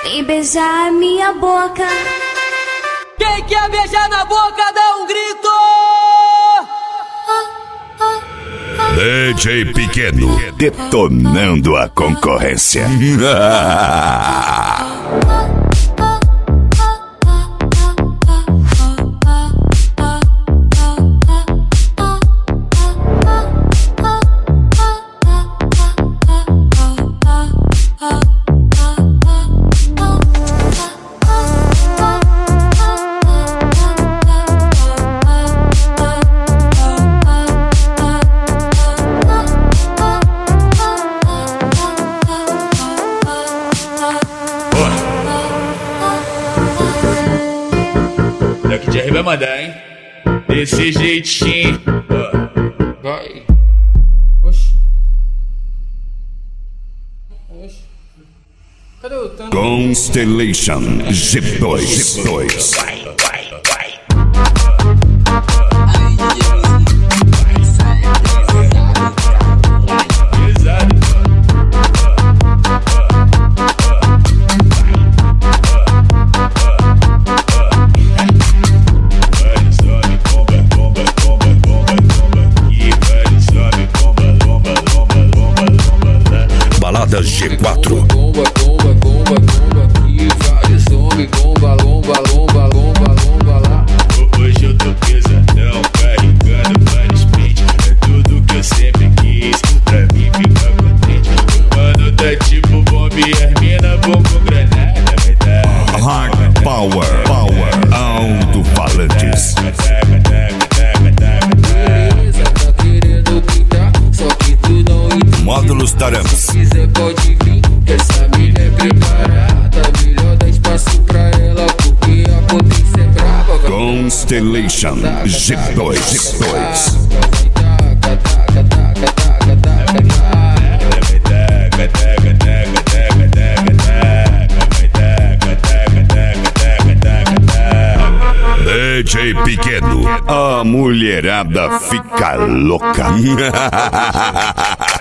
Vem beijar minha boca. Quem quer beijar na boca dá um grito. DJ Pequeno, detonando a concorrência. Daqui de vai mandar, hein? Desse jeitinho. Vai. Oxi. Oxi. Cadê o tanto? Constellation G2. Balada G4. Bomba, que vários homens, bomba lá. Hoje eu tô pesadão, carregando vários pentes. É tudo que eu sempre quis, pra mim ficar contente. Mano, tá tipo bomba e as mina bomba granada. Hard Power, alto-falantes. Beleza, tá querendo pintar, só que tu não entende. Módulos Tarantos. Se quiser pode vir, essa mina é preparada. Melhor dar espaço pra ela, porque a potência é brava. Constellation G2. DJ Pequeno, a mulherada fica louca.